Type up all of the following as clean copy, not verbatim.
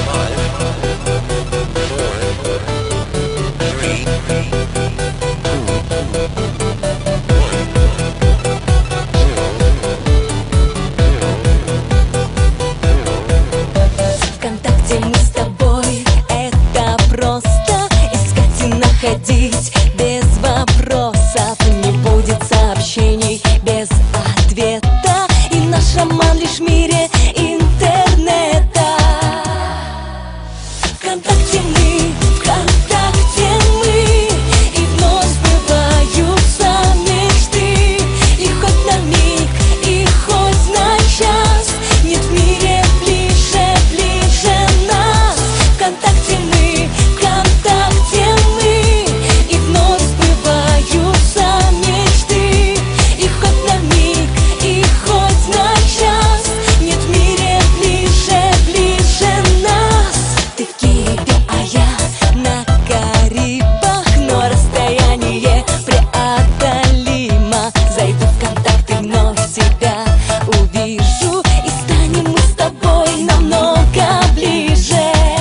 ВКонтакте мы с тобой, это просто искать и находить без вопросов. Не будет сообщений без ответа, и наш роман лишь в мире интернета. ВКонтакте мы, ВКонтакте мы, и вновь сбываются мечты. И хоть на миг, и хоть на час, нет в мире ближе нас. ВКонтакте мы, ВКонтакте мы, и вновь сбываются мечты. И хоть на миг, и хоть на час, нет в мире ближе нас. Ты в Киеве, а я на Карибах, но расстояние преодолимо. Зайду в контакт и вновь тебя увижу, и станем мы с тобой намного ближе.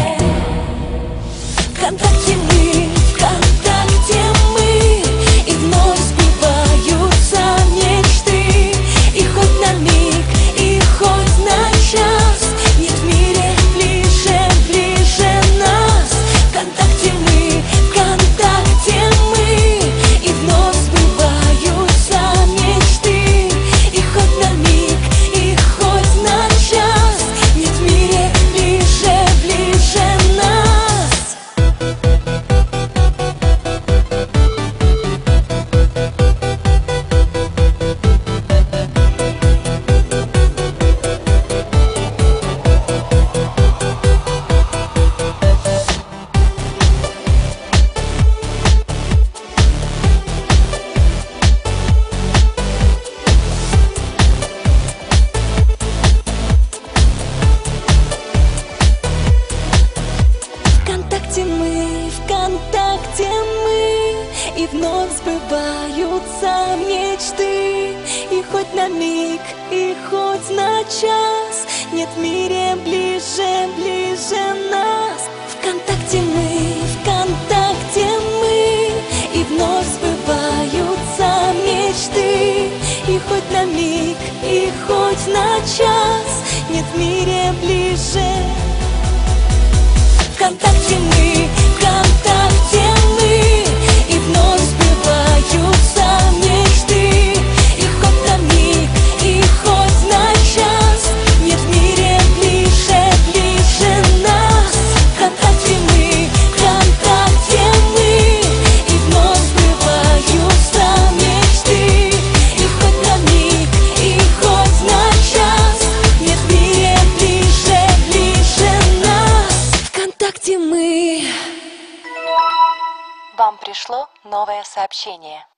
ВКонтакте мы, ВКонтакте мы, и вновь сбываются мечты. И хоть на миг, и хоть на час, нет в мире ближе нас. ВКонтакте мы, ВКонтакте мы, и вновь сбываются мечты. И хоть на миг, и хоть на час, нет в мире ближе нас. ВКонтакте мы, и вновь сбываются мечты. И хоть на миг, и хоть на час, нет в мире ближе нас. ВКонтакте мы, ВКонтакте мы, и вновь сбываются мечты. И хоть на миг, и хоть на час, нет в мире ближе. ВКонтакте мы, ВКонтакте мы, и вновь сбываются мечты. И хоть на миг, и хоть на час, нет в мире ближе нас. ВКонтакте мы, ВКонтакте мы, и вновь сбываются мечты. И хоть на миг, и хоть на час, нет в мире ближе нас. ВКонтакте мы. Вам пришло новое сообщение.